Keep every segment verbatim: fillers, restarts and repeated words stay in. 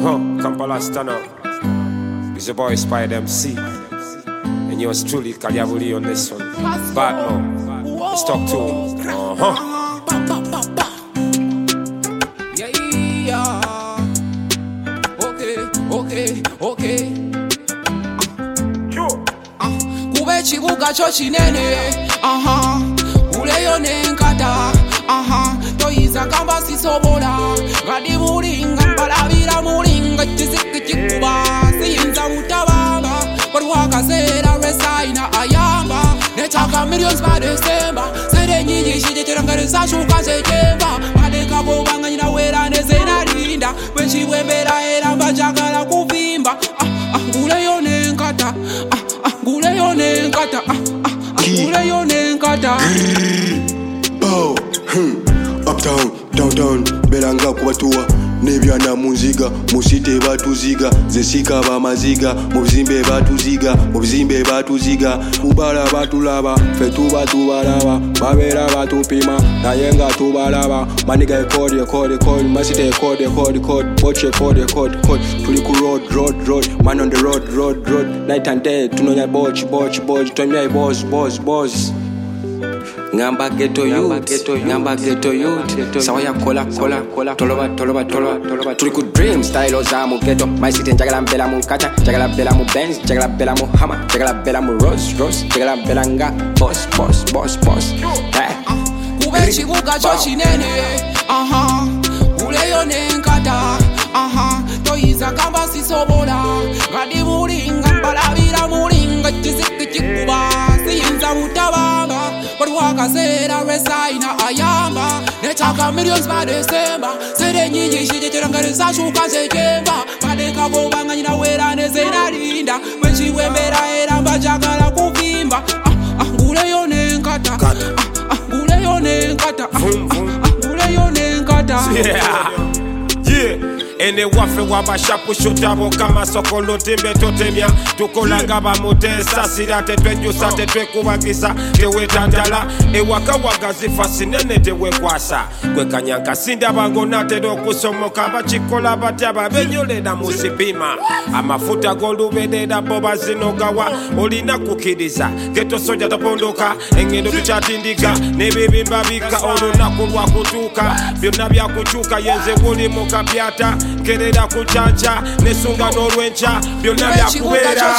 Uh-huh, Kampala stand up. It's your boy Spider M C. And yours truly, Kalyabuli on this one. Batman. Let's talk to him. Uh-huh. Yeah, yeah. Okay, okay, okay. Sure. Uh, kube chibuga cho chinene. Aha. Uleyo nenkata. Aha. Toyiza kamba sisobola. Gadi mulinga balabira mulinga chiziki chikuba. Siyinza mutabanga. Paruwaka sera resaina ayamba. Netaka millions by December. Sere nyinyi shiteterangare sashuka sekemba. Madeka bobanga nyina wera nezena linda. Wenchi wembera era mbajagala kuvimba. Ah ah ngule yone nkata. Ah ah ngule yone nkata. Ah ah ngule yone nkata. Oh, hmm. Uptown, downtown, belanga kubatua. Nebyana munziga, musite batuziga, zesika bamaziga, mubizimbe batuziga, mubizimbe batuziga, kubala batulaba, fetu batubalaba, babera batupima, nayenga tubalaba, maniga ekodi ekodi ekodi, masite ekodi ekodi ekodi, boche ekodi ekodi ekodi, tuli ku road road road, man on the road road road, night and day, tunonya boch boch boch, tunonya boss boss boss. Ngamba ghetto youth, ngamba ghetto youth. Sawaya kola kola kola, toloba toloba toloba. Tuli ku dream style ozamu ghetto. My city jagala bela mu kacha, jagala bela mu Benz, jagala bela mu Hammer, jagala bela mu Rose Rose, jagala bela nga boss boss boss boss. Kube chibuga cho chinene. Aha. Uleyo nenkata. Aha. Toyiza kamba sisobola. Gadi mulinga balabira mulinga chiziki chikuba. Siyinza mutabanga. Paruwaka sera resaina ayamba. Netaka millions by December. Sere nyinyi shiteterangare sashuka sekemba. Madeka bobanga nyina wera nezena linda. Wenchi wembera era mbajagala kuvimba. Ah ah ngule yone nkata. Ah ah ngule yone nkata. Ah ah ngule yone nkata. Yeah. Yeah. Ene wafe wabashapu shotabo kama sokolo timbe totemya. Tukolanga bamutesa sirate twenyusa tetwe kubagisa tewe tandala. Ewaka wagazi fasinene tewe kwasa. Kwe kanyanka sinda bango nate do kusomoka. Bachikola bataba benyole na musipima. Amafuta golu bededa boba zinogawa. Olina kukiriza geto soja tapondoka. Engendo tuchatindika nebibi mbabika. Oluna kulwa kutuka byonna bya kuchuka yenze buli mukabyata. Kereda kuchanja nesunga norwencha byonna byakubera.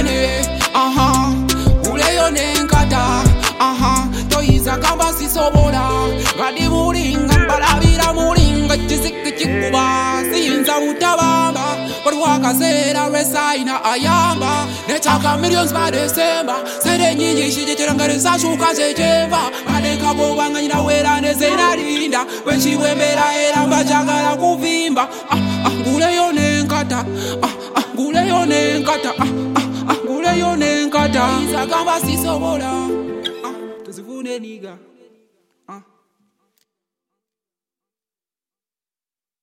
Aha uleyo nenkata. Aha toyiza kamba sisobola. Gadi mulinga balabira mulinga chiziki chikuba. Siyinza mutabanga. Paruwaka sera resaina ayamba. Netaka millions by December. Sere nyinyi shiteterangare sashuka sekemba. Madeka bobanga nyina wera nezena linda. Wenchi wembera era mbajagala kuvimba. Ah ah ngule yone nkata. Ah ah ngule yone nkata. Ah ah ngule yone nkata. Iza kamba sisobola. Ah tuzivune niga.